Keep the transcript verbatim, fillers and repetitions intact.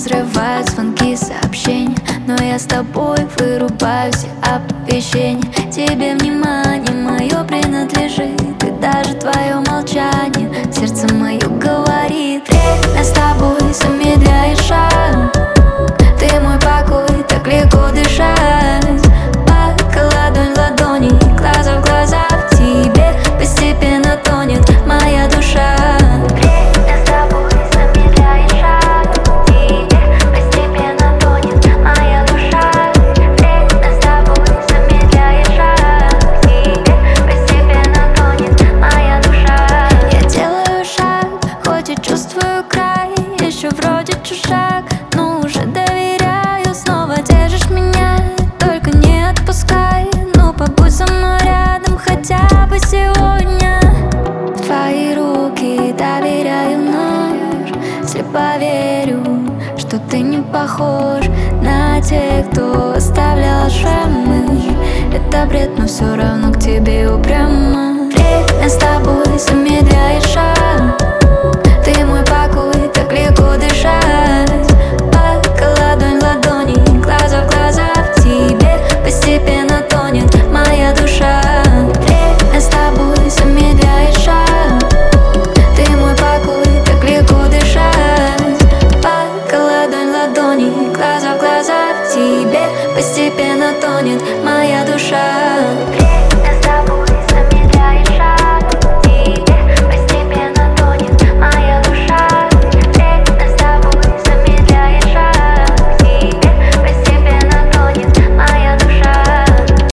разрывают звонки, сообщения, но я с тобой вырубаю все оповещения. Тебе внимание мое принадлежит, и даже твое молчание сердце мое говорит. Время с тобой замедляет шаг, ты мой покой, так легко дышать. Пока ладонь в ладони, глаза в глаза, в тебе постепенно тонет моя душа. Время с тобой замедляет шаг, в тебе постепенно тонет моя душа. Время с тобой замедляет шаг, в тебе постепенно тонет моя душа. Я делаю шаг, хоть и чувствую край, еще вроде чужак, но уже доверяю. Снова держишь меня, только не отпускай. Ну побудь со мной рядом хотя бы сегодня. В твои руки доверяю нож, слепо верю, что ты не похож на тех, кто оставлял шрамы. Это бред, но все равно к тебе упрямо. Время с тобой замедляет шаг, ты мой покой, так легко дышать. Пока ладонь в ладони, глаза в глаза, в тебе постепенно